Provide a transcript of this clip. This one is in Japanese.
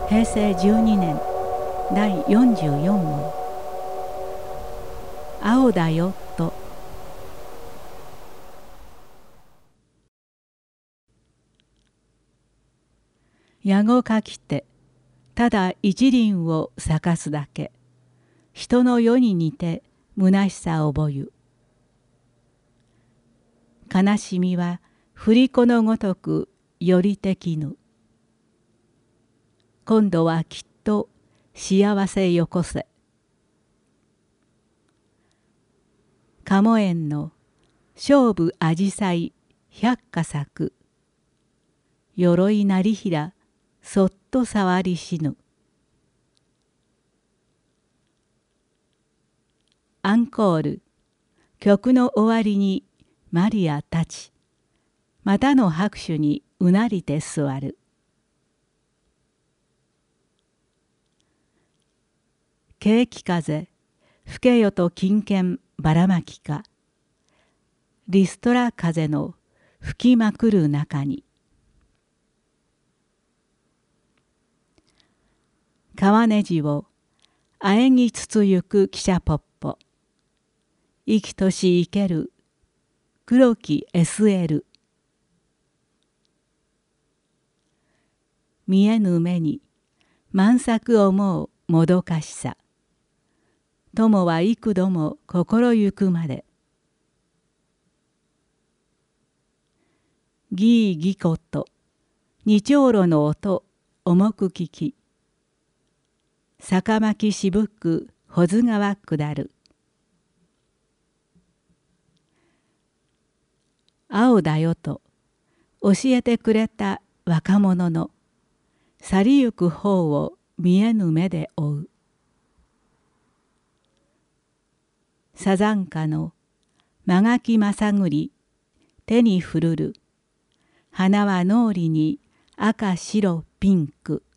平成12年第44問。青だよと。矢後かきてただ一輪を咲かすだけ、人の世に似て虚しさ覚ゆ。悲しみは振り子のごとくよりてきぬ。今度はきっと幸せよこせ。鴨園の勝負あじさい百花咲く。鎧なりひらそっと触りしぬ。アンコール。曲の終わりにマリア立ち、またの拍手にうなりて座る。景気風吹けよと金券ばらまきか、リストラ風の吹きまくる中に。川ねじをあえぎつつゆく汽車ポッポ、生きとし生ける黒き SL。 見えぬ目に満作思うもどかしさ、友は幾度も心ゆくまで。ギーギコと二丁路の音重く聞き、坂巻渋く保津川下る。青だよと教えてくれた若者の去りゆく方を見えぬ目で追う。サザンカのまがきまさぐり手にふるる、花は脳裏に赤白ピンク。